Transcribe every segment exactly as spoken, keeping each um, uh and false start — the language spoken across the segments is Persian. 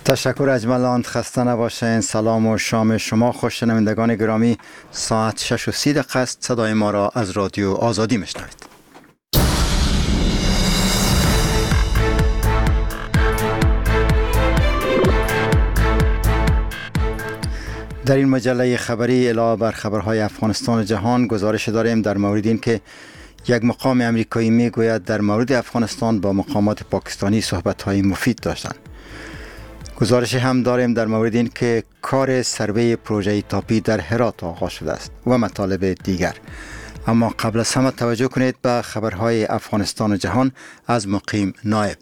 تشکر اجملاند، خسته نباشین. سلام و شام شما خوش. شنوندگان گرامی، ساعت شش و سی دقیقه است. صدای ما را از رادیو آزادی میشنوید. در این مجله خبری علاوه بر خبرهای افغانستان و جهان گزارش داریم در مورد این که یک مقام امریکایی میگوید در مورد افغانستان با مقامات پاکستانی صحبت‌های مفید داشتند. گزارش هم داریم در مورد این که کار سروی پروژه تاپی در هرات آغاز شده است و مطالب دیگر. اما قبل از همه توجه کنید به خبرهای افغانستان و جهان از مقیم نایب.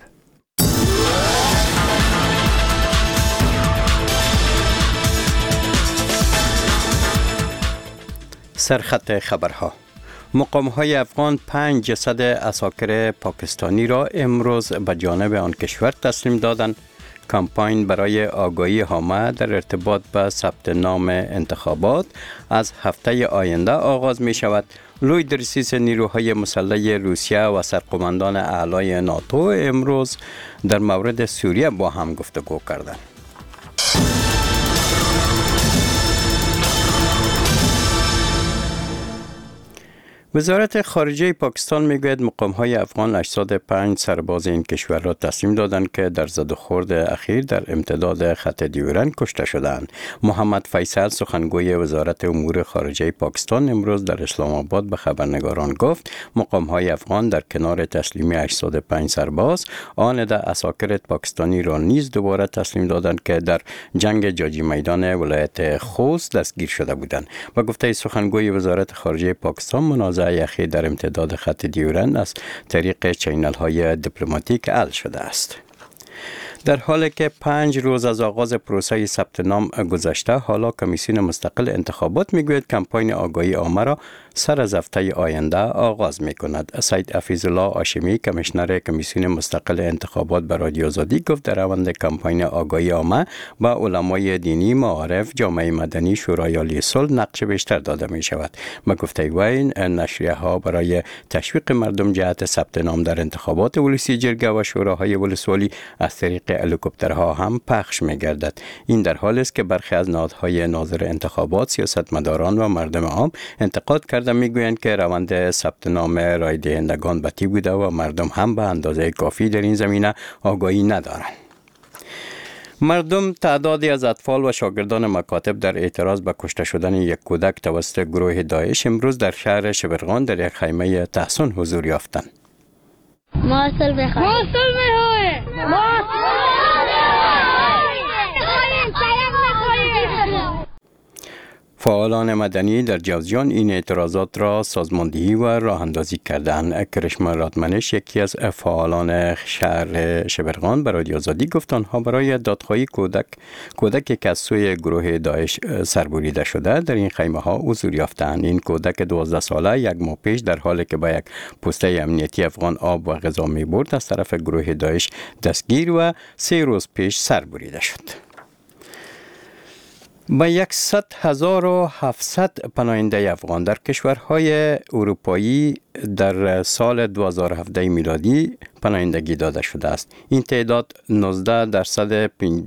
سرخط خبرها: مقام‌های افغان پنج جسد عساکر پاکستانی را امروز به جانب آن کشور تسلیم دادند. کمپاین برای آگاهی عامه در ارتباط به ثبت نام انتخابات از هفته آینده آغاز می شود. لوی درسیس نیروهای مسلح روسیه و سرقماندان اعلای ناتو امروز در مورد سوریه با هم گفتگو کردند. وزارت خارجه پاکستان میگوید مقام‌های افغان هشتاد و پنج سرباز این کشور را تسلیم دادند که در زد و خورد اخیر در امتداد خط دیورند کشته شدند. محمد فیصل سخنگوی وزارت امور خارجه پاکستان امروز در اسلام آباد به خبرنگاران گفت مقام‌های افغان در کنار تسلیمی هشتاد و پنج سرباز آن ده عساکر پاکستانی را نیز دوباره تسلیم دادند که در جنگ جاجی میدان ولایت خوست دستگیر شده بودند. با گفته سخنگوی وزارت خارجه پاکستان منازعه اخیر در امتداد خط دیورند از طریق چینل های دیپلماتیک حل شده است. در حالی که پنج روز از آغاز پروسه ثبت نام گذشته، حالا کمیسیون مستقل انتخابات میگوید کمپاین آگاهی عامه را سر از هفته آینده آغاز می کند. سید حفیظ الله هاشمی کمیشنر کمیسیون مستقل انتخابات به رادیو آزادی گفت در روند کمپاین آگاهی عامه با علمای دینی، معارف، جامعه مدنی، شورای عالی صلح نقش بیشتر داده می شود. به گفته وی نشریه ها برای تشویق مردم جهت ثبت نام در انتخابات ولسی جرگه و شوراهای ولسوالی از طریق هلیکوپترها هم پخش می گردد. این در حالی است که برخی از نهادهای ناظر انتخابات، سیاستمداران و مردم عام انتقاد کرده میگویند که روند ثبت نام رای دهندگان بطی بوده و مردم هم به اندازه کافی در این زمینه آگاهی ندارند. مردم تعدادی از اطفال و شاگردان مکاتب در اعتراض به کشته شدن یک کودک توسط گروه داعش امروز در شهر شبرغان در یک خیمه تحصن حضور یافتند. موصل بخیر. موصل بخیر. فعالان مدنی در جوزجان این اعتراضات را سازماندهی و راه اندازی کردند. کرشما رادمنش یکی از فعالان شهر شبرغان به رادیو آزادی گفت آنها برای دادخواهی کودک کودکی که از سوی گروه داعش سربریده شده در این خیمه ها حضور یافتند. این کودک دوازده ساله یک ماه پیش در حالی که با یک پسته امنیتی افغان آب و غذا می برد از طرف گروه داعش دستگیر و سه روز پیش سربریده شد. با صد هزار و هفتصد پناهنده افغان در کشورهای اروپایی در سال دو هزار و هفده میلادی پناهندگی داده شده است. این تعداد نوزده درصد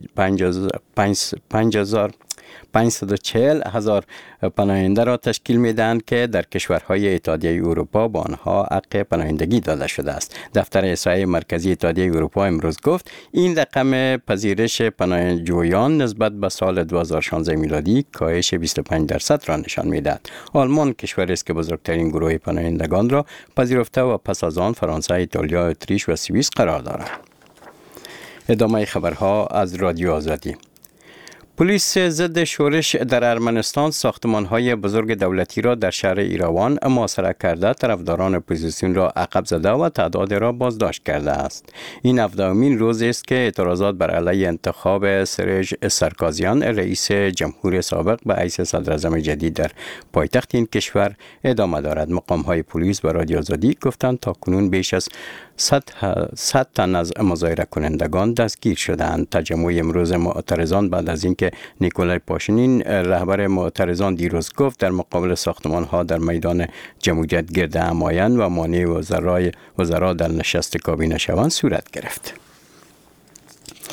پنج هزار پانصد و چهل هزار پناهنده را تشکیل میدهند که در کشورهای اتحادیه اروپا با آنها حق پناهندگی داده شده است. دفتر احصایه مرکزی اتحادیه اروپا امروز گفت این رقم پذیرش پناهجویان نسبت به سال دو هزار و شانزده میلادی کاهش بیست و پنج درصد را نشان میدهد. آلمان کشوری است که بزرگترین گروه پناهندگان را پذیرفته و پس از آن فرانسه، ایتالیا، اتریش و سوئیس قرار دارد. ادامه خبرها از رادیو آزادی. پلیس ضد شورش در ارمنستان ساختمان‌های بزرگ دولتی را در شهر ایراوان محاصره کرده، طرفداران اپوزیسیون را عقب زده و تعداد را بازداشت کرده است. این هفدهمین روز است که اعتراضات بر علیه انتخاب سرژ سارکوزیان رئیس جمهور سابق به حیث صدراعظم جدید در پایتخت این کشور ادامه دارد. مقام‌های پلیس به رادیو آزادی گفتند تاکنون بیش از صد تن از مظاهره کنندگان دستگیر شدند. تجمع امروز معترضان بعد از اینکه نیکولای پاشینین رهبر معترضان دیروز گفت در مقابل ساختمان‌ها در میدان جمهوریت گرد همایند و مانع وزرای وزرا در نشست کابینه شوند صورت گرفت.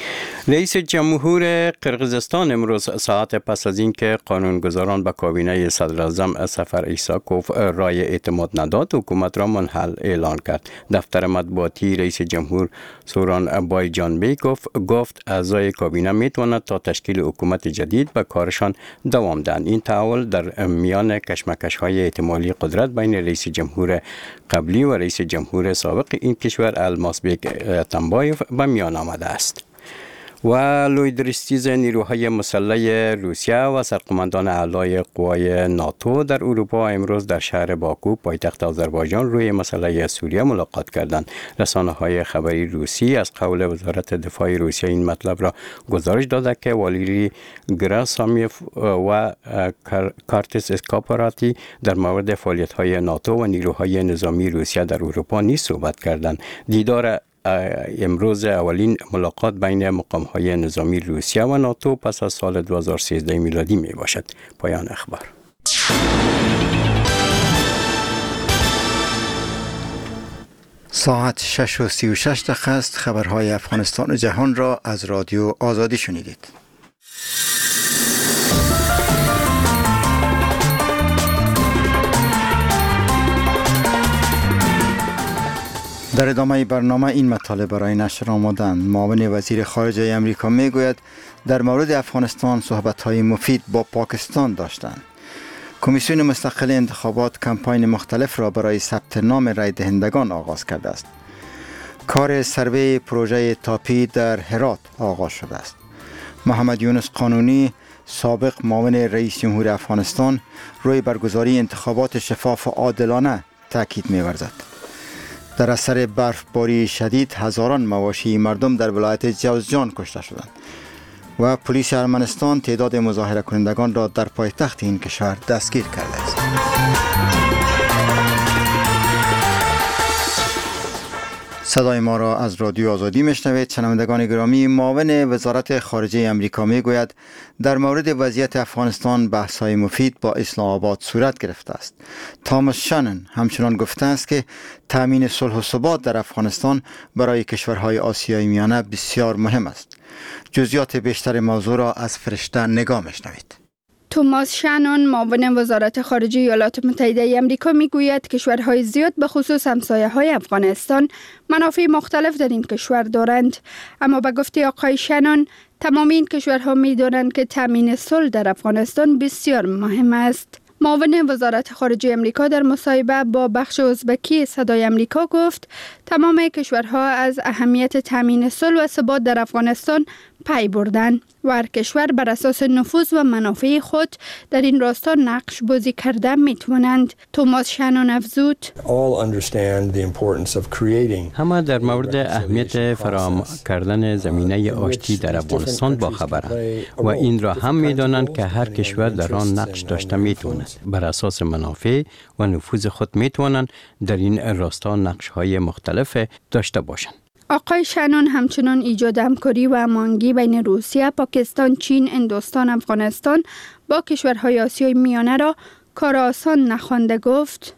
رئیس جمهور قرقیزستان امروز ساعت پس از اینکه قانونگذاران به کابینه صدراعظم سفر ایساکوف رای اعتماد نداد، حکومت را منحل اعلان کرد. دفتر مطبوعاتی رئیس جمهور سوران بایجانبیکوف گفت اعضای کابینه میتواند تا تشکیل حکومت جدید به کارشان دوام دهند. این تحول در میان کشمکش‌های احتمالی قدرت بین رئیس جمهور قبلی و رئیس جمهور سابق این کشور المازبک اتمبایف به میان آمده است. و لویدرستیز نیروهای مسلح روسیه و سرقماندان اعلای قوای ناتو در اروپا امروز در شهر باکو پایتخت آذربایجان روی مسئله سوریه ملاقات کردند. رسانه‌های خبری روسی از قول وزارت دفاع روسیه این مطلب را گزارش داده که والیری گراسامیف و کارتس اسکاپاراتی در مورد فعالیت‌های ناتو و نیروهای نظامی روسیه در اروپا نیز صحبت کردند. دیدار امروز اولین ملاقات بین مقام‌های نظامی روسیه و ناتو پس از سال دو هزار و سیزده میلادی می باشد. پایان اخبار. ساعت شش و سی و شش دقیقه است. خبرهای افغانستان و جهان را از رادیو آزادی شنیدید. در ادامه برنامه این مطالب برای نشر آمدند. معاون وزیر خارجه امریکا می گوید در مورد افغانستان صحبت‌های مفید با پاکستان داشتند. کمیسیون مستقل انتخابات کمپاین مختلف را برای ثبت نام رای دهندگان آغاز کرده است. کار سروی پروژه تاپی در هرات آغاز شده است. محمد یونس قانونی سابق معاون رئیس جمهور افغانستان روی برگزاری انتخابات شفاف و عادلانه تاکید می‌ورزد. در اثر برفباری شدید هزاران مواشی مردم در ولایت جوزجان کشته شدند و پلیس ارمنستان تعداد مظاهره کنندگان را در پایتخت این کشور دستگیر کرده است. صدای ما را از رادیو آزادی میشنوید. شنوندگان گرامی، معاون وزارت خارجه امریکا میگوید در مورد وضعیت افغانستان بحث‌های مفید با اسلام آباد صورت گرفته است. تامس شانن همچنان گفته است که تامین صلح و ثبات در افغانستان برای کشورهای آسیای میانه بسیار مهم است. جزئیات بیشتر موضوع را از فرشته نگاه میشنوید. توماس شانون معاون وزارت خارجه ایالات متحده آمریکا میگوید کشورهای زیاد به خصوص همسایه‌های افغانستان منافع مختلف در این کشور دارند، اما به گفته آقای شانون تمام این کشورها می‌دانند که تامین صلح در افغانستان بسیار مهم است. معاون وزارت خارجه امریکا در مصاحبه با بخش ازبکی صدای امریکا گفت تمام کشورها از اهمیت تامین صلح و ثبات در افغانستان پی بردند و هر کشور بر اساس نفوذ و منافع خود در این راستا نقش بازی کرده میتوانند. توماس شانون افزود همه در مورد اهمیت فراهم کردن زمینه آشتی در افغانستان با خبرند و این را هم میدانند که هر کشور در آن نقش داشته میتواند بر اساس منافع و نفوذ خود میتوانند در این راستا نقش‌های مختلف داشته باشند. آقای شانون همچنان ایجاد همکاری و هماهنگی بین روسیه، پاکستان، چین، هندوستان، افغانستان با کشورهای آسیای میانه را کار آسان نخوانده گفت.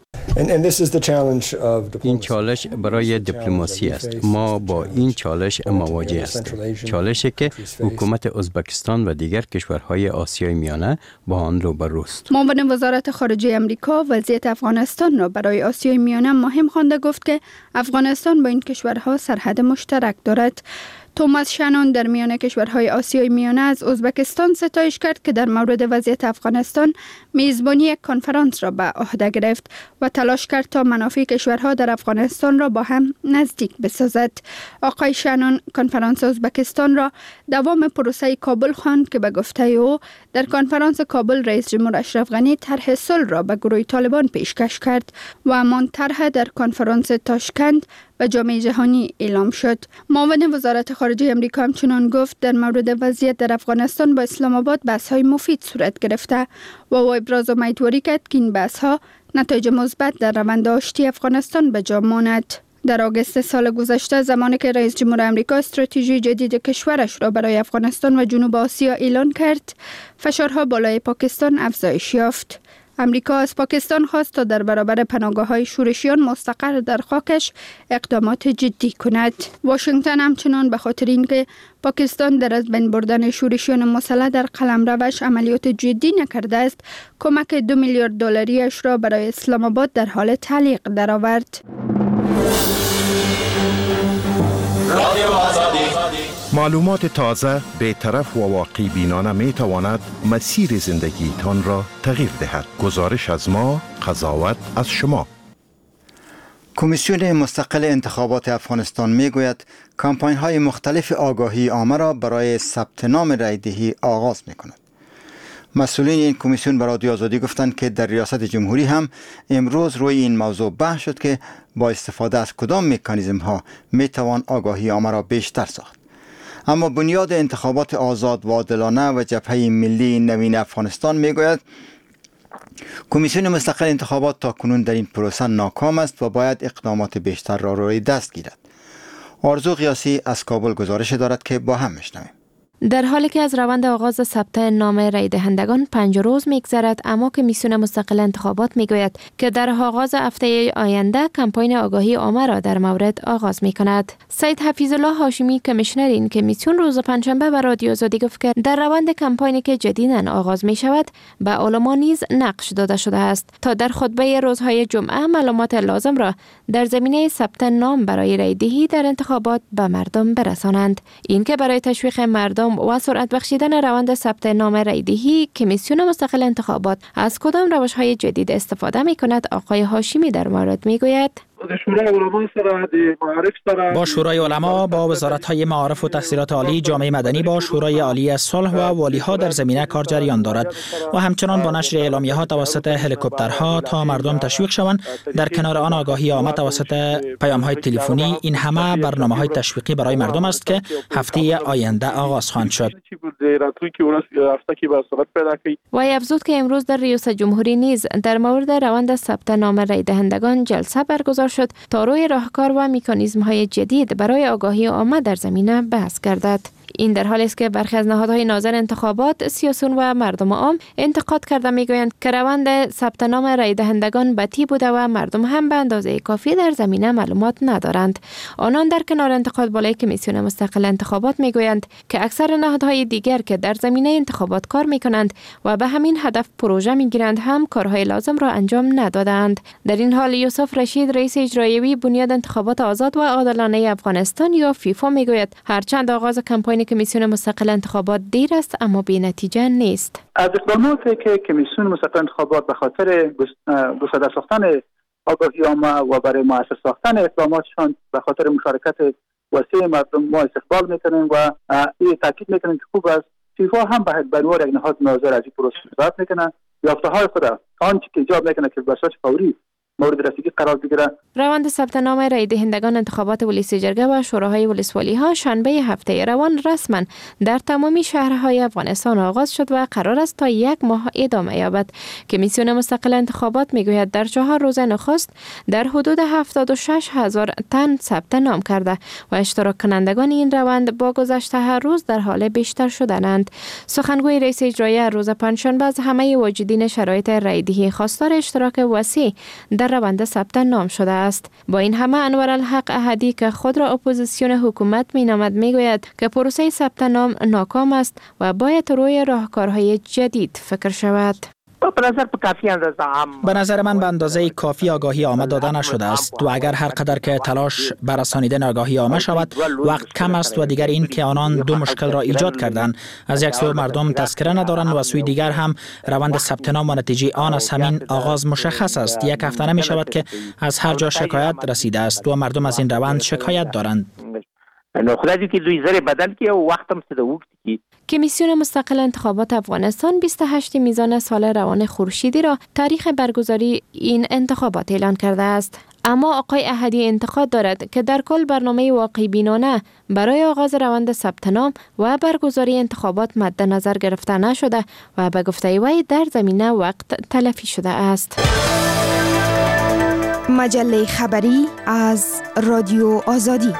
این چالش برای دیپلماسی است. ما با این چالش مواجه هستیم. چالشی که حکومت ازبکستان و دیگر کشورهای آسیای میانه با آن روبروست. معاون وزارت خارجه امریکا وضعیت افغانستان را برای آسیای میانه مهم خوانده گفت که افغانستان با این کشورها سرحد مشترک دارد. توماس شانون در میان کشورهای آسیای میانه از ازبکستان ستایش کرد که در مورد وضعیت افغانستان میزبانی یک کنفرانس را به عهده گرفت و تلاش کرد تا منافع کشورها در افغانستان را با هم نزدیک بسازد. آقای شانون کنفرانس ازبکستان را دوام پروسه کابل خواند که به گفته او در کنفرانس کابل رئیس جمهور اشرف غنی طرح صلح را به گروه طالبان پیشکش کرد و همان طرح در کنفرانس تاشکند به جامعه جهانی اعلام شد. معاون وزارت خارجه امریکا همچنان گفت در مورد وضعیت در افغانستان با اسلام آباد بحث‌های مفید صورت گرفته و او ابراز امیدواری کرد که این بحث‌ها نتایج مثبت در روند آشتی افغانستان به جا ماند. در آگوست سال گذشته زمانی که رئیس جمهور آمریکا استراتژی جدید کشورش را برای افغانستان و جنوب آسیا اعلان کرد، فشارها بالای پاکستان افزایش یافت. امریکا از پاکستان خواست تا در برابر پناهگاه‌های شورشیان مستقر در خاکش اقدامات جدی کند. واشنگتن همچنان به خاطر اینکه پاکستان در از بین بردن شورشیان مسلح در قلمروش عملیات جدی نکرده است، کمک دو میلیارد دلاریش را برای اسلام آباد در حال تعلیق درآورد. معلومات تازه، بی‌طرف و واقع بینانه می تواند مسیر زندگی تان را تغییر دهد. گزارش از ما، قضاوت از شما. کمیسیون مستقل انتخابات افغانستان می گوید کمپاین های مختلف آگاهی عامه را برای ثبت نام رای دهی آغاز می کند. مسئولین این کمیسیون به رادیو آزادی گفتند که در ریاست جمهوری هم امروز روی این موضوع بحث شد که با استفاده از کدام مکانیزم ها می توان آگاهی عامه را بیشتر ساخت. اما بنیاد انتخابات آزاد و عادلانه و جبهه ملی نوین افغانستان می گوید کمیسیون مستقل انتخابات تا کنون در این پروسه ناکام است و باید اقدامات بیشتر را روی دست گیرد. آرزو قیاسی از کابل گزارش دارد که با هم میشنویم. در حالی که از روند آغاز ثبت نام رای دهندگان پنج روز میگذرد، اما کمیسیون مستقل انتخابات میگوید که در آغاز هفته آینده کمپاین آگاهی عامه را در مورد آغاز میکند. سید حفیظ الله هاشمی کمیشنر این کمیسیون روز پنجشنبه به رادیو آزادی گفت که در روند کمپاینی که جدیداً آغاز می شود به علما نیز نقش داده شده است تا در خطبه روزهای جمعه معلومات لازم را در زمینه ثبت نام برای رای دهی در انتخابات به مردم برسانند. این که برای تشویق مردم و سرعت بخشیدن روند ثبت نام رای دهی کمیسیون مستقل انتخابات از کدام روش‌های جدید استفاده می‌کند، آقای هاشمی در مورد می‌گوید. با شورای علما، با وزارت‌های معارف و تحصیلات عالی، جامعه مدنی، با شورای عالی صلح و والی‌ها در زمینه کار جریان دارد و همچنان با نشر اعلامیه‌ها توسط هلیکوپترها تا مردم تشویق شوند. در کنار آن آگاهی عامه توسط پیام‌های تلفنی. این همه برنامه‌های تشویقی برای مردم است که هفته آینده آغاز خواهند شد. وی افزود که امروز در ریاست جمهوری نیز در مورد روند ثبت نام رای دهندگان جلسه برگزار شد تا روی راهکار و مکانیزم های جدید برای آگاهی عامه در زمینه بحث گردد. این در حالی است که برخی از نهادهای ناظر انتخابات، سیاسیون و مردم عام انتقاد کرده میگویند که روند ثبت نام رای دهندگان بطیء بوده و مردم هم به اندازه کافی در زمینه معلومات ندارند. آنان در کنار انتقاد بالای کمیسیون مستقل انتخابات میگویند که اکثر نهادهای دیگر که در زمینه انتخابات کار میکنند و به همین هدف پروژه میگیرند هم کارهای لازم را انجام ندادند. در این حال یوسف رشید، رئیس اجرایی بنیاد انتخابات آزاد و عادلانه افغانستان یا فیفا میگوید هرچند آغاز کمپاین کمیسیون مستقل انتخابات دیر است اما بی نتیجه نیست. از اقداماتی که کمیسیون مستقل انتخابات به خاطر گسترده ساختن آگاهی عامه و برای مؤثر ساختن اقداماتشان به خاطر مشارکت وسیع مردم ما استقبال میکنیم و این تاکید میکنیم که خوب است فیفا هم به عنوان یک نهاد ناظر از این پروسه استفاده میکنه. یافته‌های خود آنچه که ایجاب میکنه که به صورت فوری مورد رسیدگی قرار بگیره. روند ثبت نام رای دهندگان انتخابات ولسی جرگه و شوراهای ولسوالی ها شنبه هفته روان رسما در تمامی شهرهای افغانستان آغاز شد و قرار است تا یک ماه ادامه یابد. کمیسیون مستقل انتخابات میگوید در چهار روز نخست در حدود هفتاد و شش هزار تن ثبت نام کرده و اشتراک کنندگان این روند با گذشت هر روز در حال بیشتر شدند. سخنگوی رئیس اجرایی روز پنجشنبه از همه واجدین شرایط رای دهی خواستار اشتراک وسیع در روند ثبت نام شده است. با این همه انورالحق احدی که خود را اپوزیسیون حکومت مینامد میگوید که پروسه ثبت نام ناکام است و باید روی راهکارهای جدید فکر شود. به نظر کافی اندازه هم به نظر من به اندازه کافی آگاهی عامه داده نشده است و اگر هر قدر که تلاش بر رسانیدن آگاهی عامه شود وقت کم است و دیگر این که آنان دو مشکل را ایجاد کردند. از یک سو مردم تذکره ندارند و سوی دیگر هم روند ثبت نام و نتیجه آن از همین آغاز مشخص است. یک هفته نمی شود که از هر جا شکایت رسیده است و مردم از این روند شکایت دارند. نو خدای که دوی زره بدل که وقتم سده وقت کی کمیسیون مستقل انتخابات افغانستان بیست و هشت میزان سال روان خورشیدی را تاریخ برگزاری این انتخابات اعلان کرده است. اما آقای احدی انتقاد دارد که در کل برنامه واقعی بینانه برای آغاز روند ثبت نام و برگزاری انتخابات مد نظر گرفته نشده و به گفته وی در زمینه وقت تلفی شده است. مجله خبری از رادیو آزادی.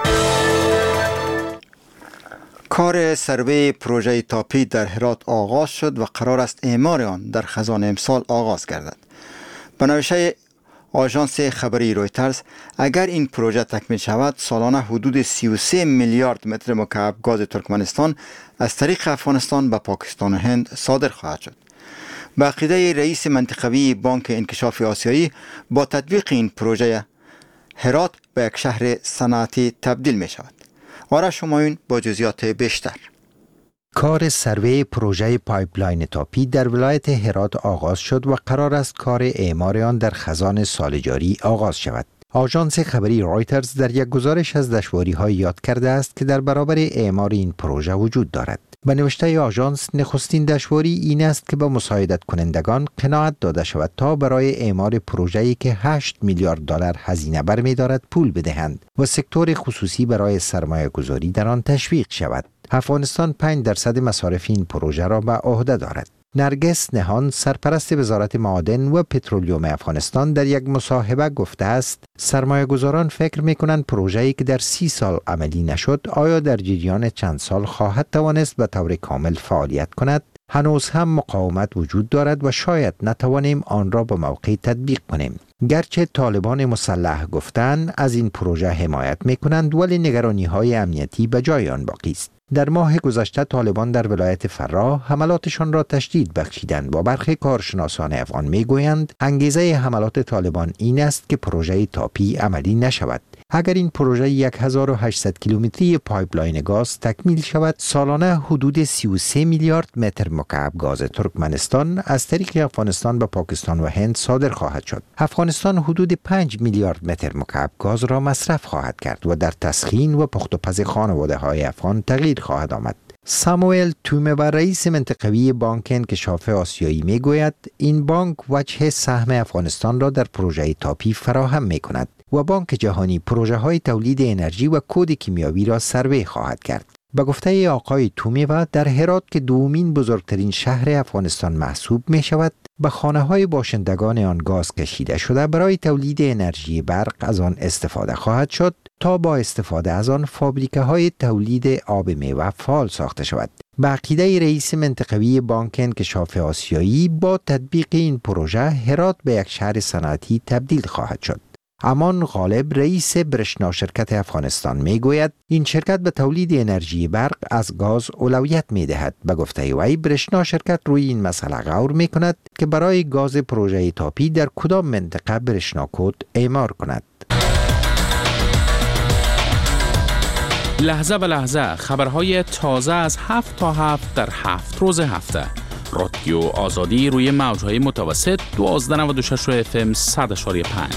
کار سروی پروژه تاپی در هرات آغاز شد و قرار است اعمار آن در خزان امسال آغاز گردد. به نوشته آژانس خبری رویترز، اگر این پروژه تکمیل شود سالانه حدود سی و سه میلیارد متر مکعب گاز ترکمنستان از طریق افغانستان به پاکستان و هند صادر خواهد شد. به عقیده رئیس منطقوی بانک انکشاف آسیایی، با تطبیق این پروژه هرات به یک شهر صنعتی تبدیل می شود. آرش همایون با جزئیات بیشتر. کار سروی پروژه پایپلاین تاپی در ولایت هرات آغاز شد و قرار است کار اعمار آن در خزان سال جاری آغاز شود. آژانس خبری رویترز در یک گزارش از دشواری‌ها یاد کرده است که در برابر اعمار این پروژه وجود دارد. به نوشته آژانس، نخستین دشواری این است که به مساعدت کنندگان قناعت داده شود تا برای اعمار پروژه‌ای که هشت میلیارد دلار هزینه برمی‌دارد پول بدهند و سکتور خصوصی برای سرمایه گذاری در آن تشویق شود. افغانستان پنج درصد مصارف این پروژه را به عهده دارد. نرگس نهان، سرپرست وزارت معادن و پترولیوم افغانستان، در یک مصاحبه گفته است سرمایه گذاران فکر می کنند پروژه‌ای که در سی سال عملی نشد آیا در جریان چند سال خواهد توانست به طور کامل فعالیت کند؟ هنوز هم مقاومت وجود دارد و شاید نتوانیم آن را به موقع تطبیق کنیم. گرچه طالبان مسلح گفتند از این پروژه حمایت می کنند، ولی نگرانی های امنیتی به جای آن باقی است. در ماه گذشته طالبان در ولایت فراه حملاتشان را تشدید بخشیدند و برخی کارشناسان افغان می گویند انگیزه حملات طالبان این است که پروژه تاپی عملی نشود. اگر این پروژه هزار و هشتصد کیلومتری پایپلاین گاز تکمیل شود، سالانه حدود سی و سه میلیارد متر مکعب گاز ترکمنستان از طریق افغانستان به پاکستان و هند صادر خواهد شد. افغانستان حدود پنج میلیارد متر مکعب گاز را مصرف خواهد کرد و در تسخین و پخت و پز خانواده های افغان تغییر خواهد آمد. ساموئل تومه و رئیس منطقوی بانک انکشاف آسیایی می گوید این بانک وجه سهم افغانستان را در پروژه تاپی فراهم می کند و بانک جهانی پروژه های تولید انرژی و کود کیمیاوی را سروی خواهد کرد. به گفته آقای تومیوا، در هرات که دومین بزرگترین شهر افغانستان محسوب می شود، به خانه های باشندگان آن گاز کشیده شده برای تولید انرژی برق از آن استفاده خواهد شد تا با استفاده از آن فابریکه های تولید آب میوه فعال ساخته شود. به عقیده رئیس منطقوی بانک انکشاف آسیایی، با تطبیق این پروژه هرات به یک شهر صنعتی تبدیل خواهد شد. امان غالب، رئیس برشنا شرکت افغانستان می گوید این شرکت به تولید انرژی برق از گاز اولویت می دهد. به گفته وی برشنا شرکت روی این مسئله غور می کند که برای گاز پروژه تاپی در کدام منطقه برشنا کود اعمار کند. لحظه به لحظه خبرهای تازه از هفت تا هفت در هفت روز هفته. رادیو آزادی روی موجهای متوسط دوازده و نود و شش اف ام صد و پنج.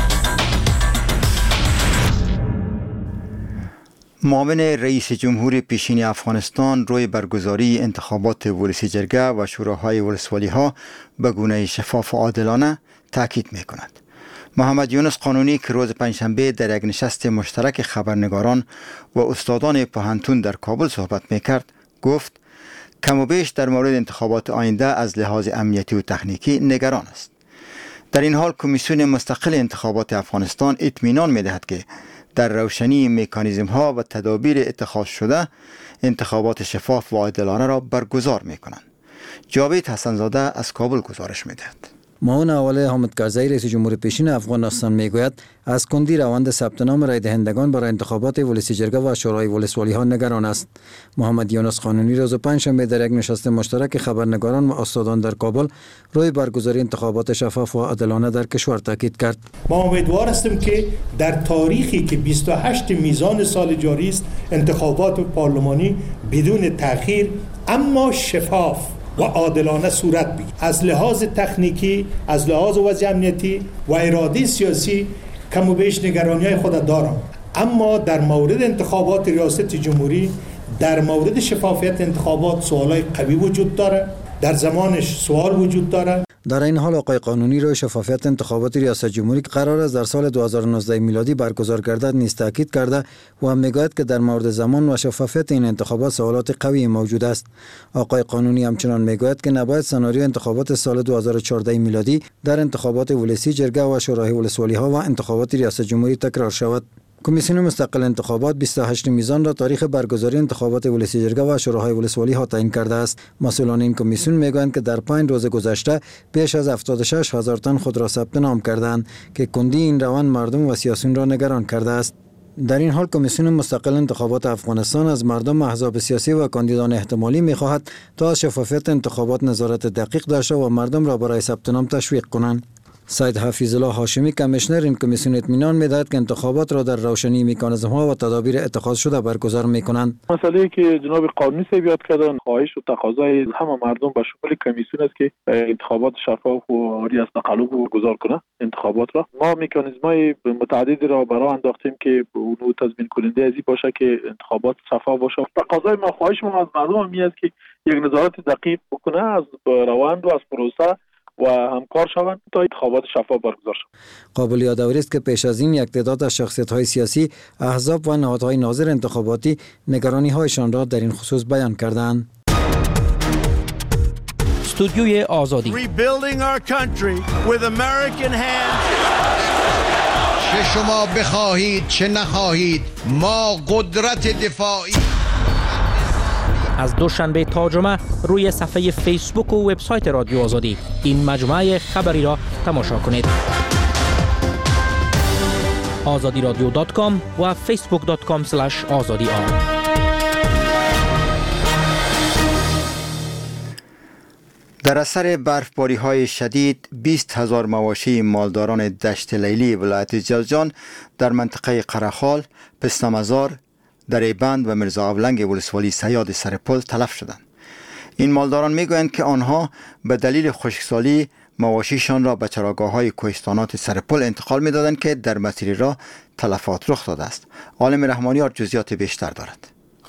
معاون رئیس جمهور پیشین افغانستان روی برگزاری انتخابات ولسی جرگه و شوراهای ولسوالی ها به گونه شفاف و عادلانه تاکید می کند. محمد یونس قانونی که روز پنجشنبه در یک نشست مشترک خبرنگاران و استادان پوهنتون در کابل صحبت می کرد، گفت کم و بیش در مورد انتخابات آینده از لحاظ امنیتی و تکنیکی نگران است. در این حال کمیسیون مستقل انتخابات افغانستان اطمینان می دهد که در روشنی مکانیزم ها و تدابیر اتخاذ شده انتخابات شفاف و عادلانه را برگزار می کنند. جاوید حسنزاده از کابل گزارش می دهد. معاون اول حامد کرزی رئیس جمهور پیشین افغانستان میگوید از کندی روند ثبت نام رای دهندگان برای انتخابات ولسی جرگه و شورای ولسوالی ها نگران است. محمد یونس قانونی روز پنجشنبه در یک نشست مشترک خبرنگاران و استادان در کابل روی برگزاری انتخابات شفاف و عادلانه در کشور تاکید کرد. ما امیدوار هستیم که در تاریخی که بیست و هشت میزان سال جاری است انتخابات پارلمانی بدون تأخیر اما شفاف و عادلانه صورت بگیرد. از لحاظ تکنیکی، از لحاظ وضع امنیتی و اراده سیاسی کم و بیش نگرانی‌های خود دارم، اما در مورد انتخابات ریاست جمهوری، در مورد شفافیت انتخابات سوالای قوی وجود داره، در زمانش سوال وجود داره. در این حال آقای قانونی روی شفافیت انتخابات ریاست جمهوری که قرار است در سال دو هزار و نوزده میلادی برگزار گردد نیز تاکید کرده و هم میگوید که در مورد زمان و شفافیت این انتخابات سوالات قوی موجود است. آقای قانونی همچنان میگوید که نباید سناریو انتخابات سال دو هزار و چهارده میلادی در انتخابات ولسی جرگه و شورای ولسوالی ها و انتخابات ریاست جمهوری تکرار شود. کمیسیون مستقل انتخابات بیست و هشت میزان را تاریخ برگزاری انتخابات ولسی جرگه و شوراهای ولسوالی ها تعیین کرده است. مسئولان این کمیسیون میگویند که در پنج روز گذشته بیش از هفتاد و شش هزار تن خود را ثبت نام کردند که کندی این روند مردم و سیاسیون را نگران کرده است. در این حال کمیسیون مستقل انتخابات افغانستان از مردم و احزاب سیاسی و کاندیدان احتمالی می‌خواهد تا از شفافیت انتخابات نظارت دقیق داشته و مردم را برای ثبت نام تشویق کنند. سید حفیظ الله هاشمی کمیشنر این کمیسیون اطمینان می‌دهد که انتخابات را در روشنی مکانیزم‌ها و تدابیر اتخاذ شده برگزار می‌کنند. مسئله‌ای که جناب قانونی سیبیات کردن خواهش و تقاضای همه مردم به شمول کمیسیون است که انتخابات شفاف و عاری از تقلب برگزار کنه. انتخابات را ما مکانیزم‌های متعددی را برای انداختیم که اونو تضمین کننده ازی باشه که انتخابات شفاف باشه. تقاضای ما خواهش ما از مردم می است که یک نظارت دقیق بکنه از روند و از پروسه و همکار شوند تا انتخابات شفاف برگزار شود. قابل یادآوری است که پیش از این یک تعداد از شخصیت‌های سیاسی، احزاب و نهادهای ناظر انتخاباتی نگرانی‌هایشان را در این خصوص بیان کردند. استودیوی آزادی چه شما بخواهید چه نخواهید ما قدرت دفاعی. از دوشنبه تا جمعه روی صفحه فیسبوک و وبسایت رادیو آزادی این مجموعه خبری را تماشا کنید. آزادی رادیو دات کام و فیسبوک دات کام اسلش آزادی آر. در اثر برفباری های شدید بیست هزار مواشی مالداران دشت لیلی ولایت جوزجان در منطقه قرخال، پستمزار، دریبند و مرزا اولنگ ولسوالی صیاد سرپل تلف شدند. این مالداران میگویند که آنها به دلیل خشکسالی مواشیشان را به چراگاه‌های کوهستانات سرپل انتقال می‌دادند که در مسیر راه تلفات رخ داده است. عالم رحمانیار جزئیات بیشتر دارد.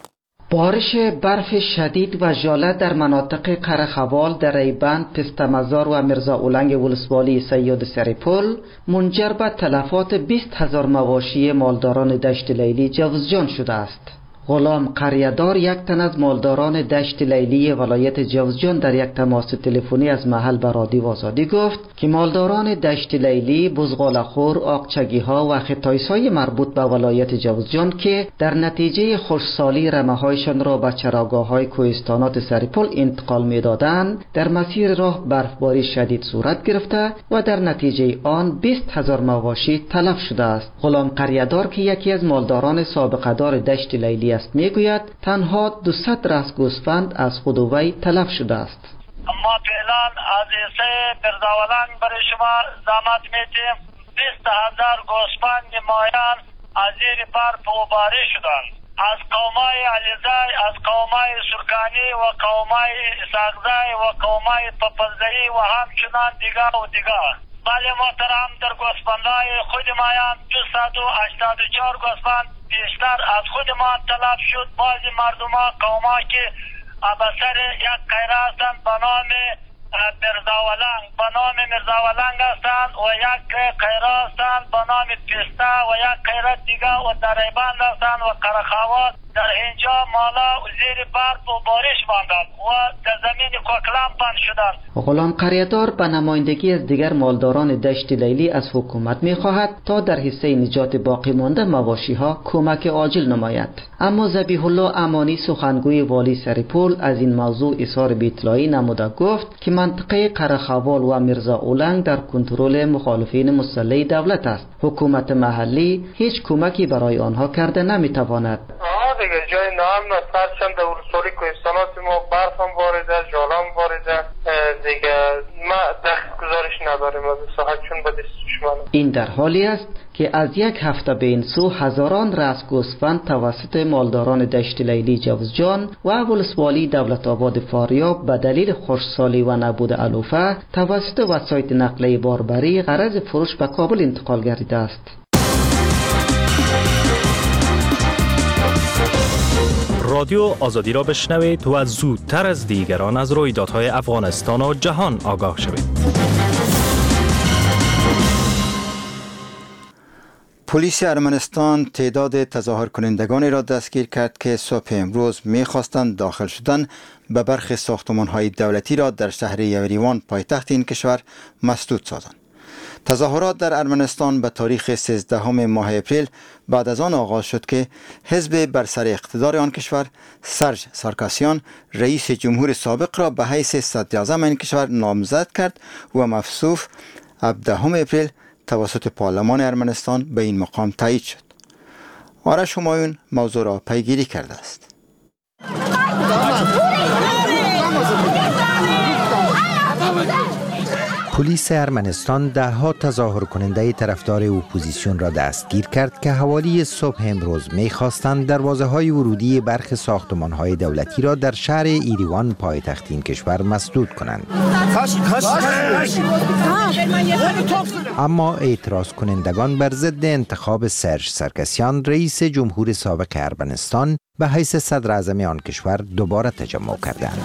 بارش برف شدید و ژاله در مناطق قرخوال، دریبند، پستمزار و مرزا اولنگ ولسوالی صیاد سرپل منجر به تلفات بیست هزار مواشی مالداران دشت لیلی جوزجان شده است. غلام قریه‌دار، یک تن از مالداران دشت لیلی ولایت جوزجان، در یک تماس تلفنی از محل به رادیو آزادی گفت که مالداران دشت لیلی، بزغالخور، آقچگی‌ها و خطایس‌های مربوط به ولایت جوزجان که در نتیجه خشکسالی رمه‌هایشان را به چراگاه‌های کوهستانات سرپل انتقال می‌دادند، در مسیر راه برفباری شدید صورت گرفته و در نتیجه آن بیست هزار مواشی تلف شده است. غلام قریه‌دار که یکی از مالداران سابقه‌دار دشت لیلی است میگوید تنها دویست رأس گوسفند از خود وی تلف شده است. ما فعلا از ایسه برزاولنگ برای شما زحمت میتیم. بیست هزار گوسفند نمایان از زیر برف و باری شدند. از قومای علیزای، از قومای سرکانی و قومای ساغزای و قومای پپلزایی و همچنان دیگه و دیگه. بله محترم، در گوسفندهای خود مایان دویست و هشتاد و چهار گوسفند بیشتر از خود ما تلف شد. بعضی مردم ها قوما که ابسر یک قیره هستند به نام مرزاولنگ به نام مرزاولنگ هستند و یک قیره هستند به نام پیسته و یک قیره دیگه و دریبند هستند و قرخوات در اینجا مالا زیر برف و بارش ماندند و در زمین کوکلام پن شدند. غلام قریه‌دار به نمایندگی از دیگر مالداران دشت لیلی از حکومت می‌خواهد تا در حصه نجات باقی مانده مواشی‌ها کمک عاجل نماید. اما ذبیح الله امانی، سخنگوی والی سرپل، از این موضوع اظهار بی‌اطلاعی نموده گفت که منطقه قرخوال و مرزا اولنگ در کنترل مخالفین مسلح دولت است. حکومت محلی هیچ کمکی برای آنها کرده نمی‌تواند. دیگه جای نام است، هرچند در ولسوالی کوهستانات ما برف هم وارده، ژاله هم وارده، دیگه ما دقیق گزارش نداریم از ساحت چون به دست دشمن. این در حالی است که از یک هفته به این سو هزاران رأس گوسفند توسط مالداران دشت لیلی جوزجان و ولسوالی دولت آباد فاریاب به دلیل خشکسالی و نبود علوفه توسط وسایط نقلیه باربری غرض فروش به کابل انتقال گردیده است. رادیو آزادی را بشنوید و زودتر از دیگران از رویدادهای افغانستان و جهان آگاه شوید. پلیس ارمنستان تعداد تظاهر کنندگانی را دستگیر کرد که صبح امروز می‌خواستند داخل شدن به برخی ساختمان‌های دولتی را در شهر یوریوان پایتخت این کشور مسدود سازند. تظاهرات در ارمنستان به تاریخ سیزدهم ماه اپریل بعد از آن آغاز شد که حزب بر سر اقتدار آن کشور سرژ سارکاسیان رئیس جمهور سابق را به حیث صدر اعظم این کشور نامزد کرد و مفصوف هفدهم اپریل توسط پارلمان ارمنستان به این مقام تایید شد. آرش همایون موضوع را پیگیری کرده است. پلیس ارمنستان ده ها تظاهر کننده طرفدار اپوزیسیون را دستگیر کرد که حوالی صبح امروز می‌خواستند دروازه های ورودی برخی ساختمان های دولتی را در شهر ایریوان پایتخت این کشور مسدود کنند. اما اعتراض کنندگان بر ضد انتخاب سرژ سارکاسیان رئیس جمهور سابق ارمنستان به حیث صدر اعظم آن کشور دوباره تجمع کردند.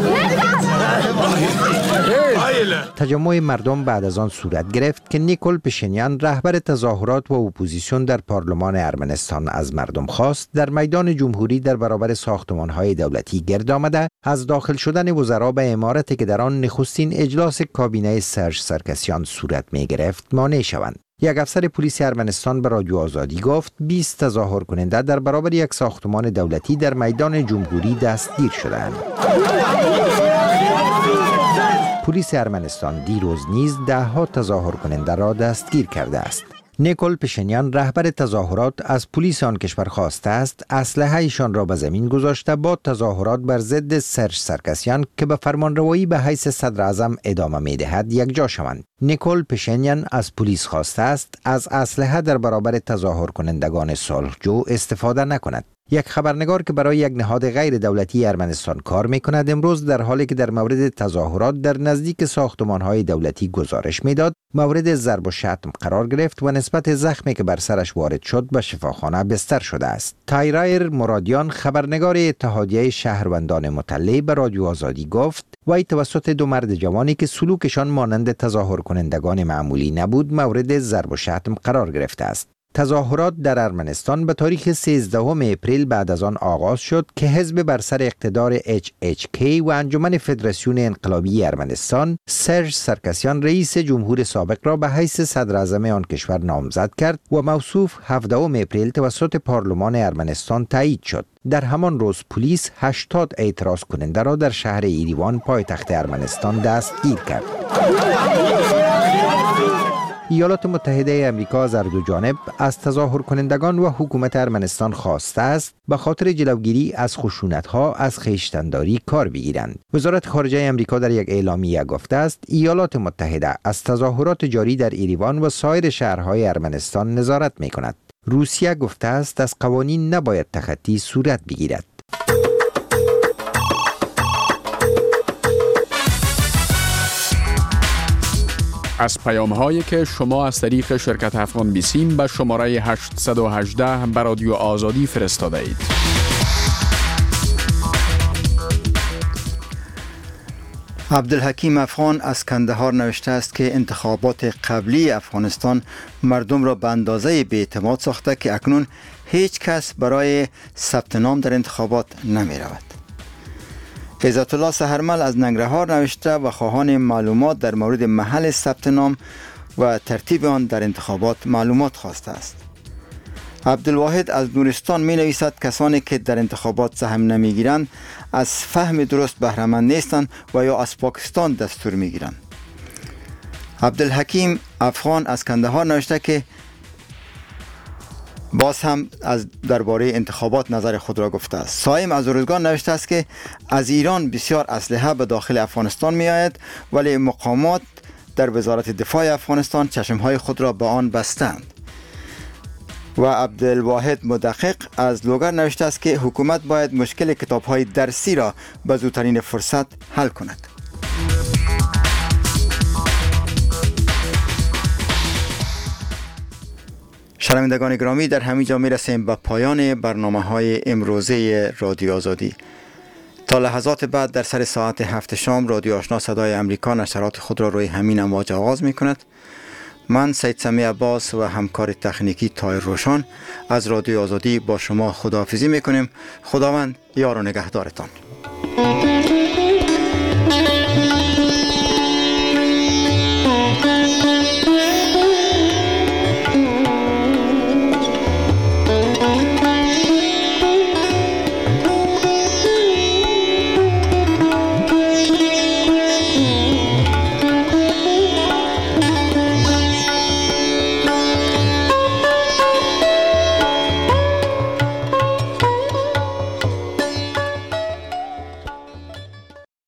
تجمع مردم بعد از آن صورت گرفت که نیکول پشینیان رهبر تظاهرات و اپوزیسیون در پارلمان ارمنستان از مردم خواست در میدان جمهوری در برابر ساختمان‌های دولتی گرد آمده از داخل شدن وزرا به عمارتی که در آن نخستین اجلاس کابینه سرژ سارکاسیان صورت می گرفت مانع شوند. یک افسر پلیس ارمنستان به رادیو آزادی گفت بیست تظاهر کننده در برابر یک ساختمان دولتی در میدان جمهوری دستگیر شدند. پلیس ارمنستان دیروز نیز ده ها تظاهر کننده را دستگیر کرده است. نیکول پشینیان رهبر تظاهرات از پلیس آن کشور خواسته است اسلحه ایشان را به زمین گذاشته با تظاهرات بر ضد سرژ سارکاسیان که به فرمانروایی به حیث صدر اعظم ادامه می‌دهد یکجا شوند. نیکول پشینیان از پلیس خواسته است از اسلحه در برابر تظاهر کنندگان صلحجو استفاده نکند. یک خبرنگار که برای یک نهاد غیر دولتی ارمنستان کار می‌کند امروز در حالی که در مورد تظاهرات در نزدیک ساختمان‌های دولتی گزارش می‌داد مورد ضرب و شتم قرار گرفت و نسبت زخمی که بر سرش وارد شد به شفاخانه بستر شده است. تایرایر مرادیان خبرنگار اتحادیه شهروندان مطلع به رادیو آزادی گفت وی توسط دو مرد جوانی که سلوکشان مانند تظاهر کنندگان معمولی نبود مورد ضرب و شتم قرار گرفته است. تظاهرات در ارمنستان به تاریخ سیزدهم اپریل بعد از آن آغاز شد که حزب بر سر اقتدار اچ اچ کی و انجمن فدراسیون انقلابی ارمنستان سرژ سارکاسیان رئیس جمهور سابق را به حیث صدر اعظم آن کشور نامزد کرد و موصوف هفدهم اپریل توسط پارلمان ارمنستان تایید شد. در همان روز پلیس هشتاد اعتراض کننده را در شهر ایریوان پایتخت ارمنستان دستگیر کرد. ایالات متحده آمریکا از هر دو جانب از تظاهر کنندگان و حکومت ارمنستان خواسته است به خاطر جلوگیری از خشونت‌ها از خویشتن‌داری کار بگیرند. وزارت خارجه آمریکا در یک اعلامیه گفته است ایالات متحده از تظاهرات جاری در ایریوان و سایر شهرهای ارمنستان نظارت می‌کند. روسیه گفته است از قوانین نباید تخطی صورت بگیرد. از پیام هایی که شما از طریق شرکت افغان بیسیم به شماره هشت یک هشت به رادیو آزادی فرستاده اید. عبدالحکیم افغان از کندهار نوشته است که انتخابات قبلی افغانستان مردم را به اندازه بی‌اعتماد ساخته که اکنون هیچ کس برای ثبت نام در انتخابات نمی رود. عزت الله سحرمل از ننگرهار نوشته و خواهان معلومات در مورد محل ثبت نام و ترتیب آن در انتخابات معلومات خواسته است. عبدالواحد از نورستان می نویسد کسانی که در انتخابات سهم نمی گیرند از فهم درست بهره‌مند نیستند و یا از پاکستان دستور می گیرند. عبدالحکیم افغان از کندهار نوشته که باز هم از درباره انتخابات نظر خود را گفته است. سایم از ارزگان نوشته است که از ایران بسیار اسلحه به داخل افغانستان می آید ولی مقامات در وزارت دفاع افغانستان چشمهای خود را به آن بستند. و عبدالواحد مدقق از لوگر نوشته است که حکومت باید مشکل کتاب‌های درسی را به زودترین فرصت حل کند. شنوندگان گرامی، در همین جا می رسیم به پایان برنامه های امروزه رادیو آزادی. تا لحظات بعد در سر ساعت هفت شام رادیو آشنا صدای امریکا نشرات خود را روی همین امواج آغاز می کند. من سید سمی عباس و همکار تکنیکی طاهر روشن از رادیو آزادی با شما خداحافظی می کنیم. خداوند یار و نگهدارتان.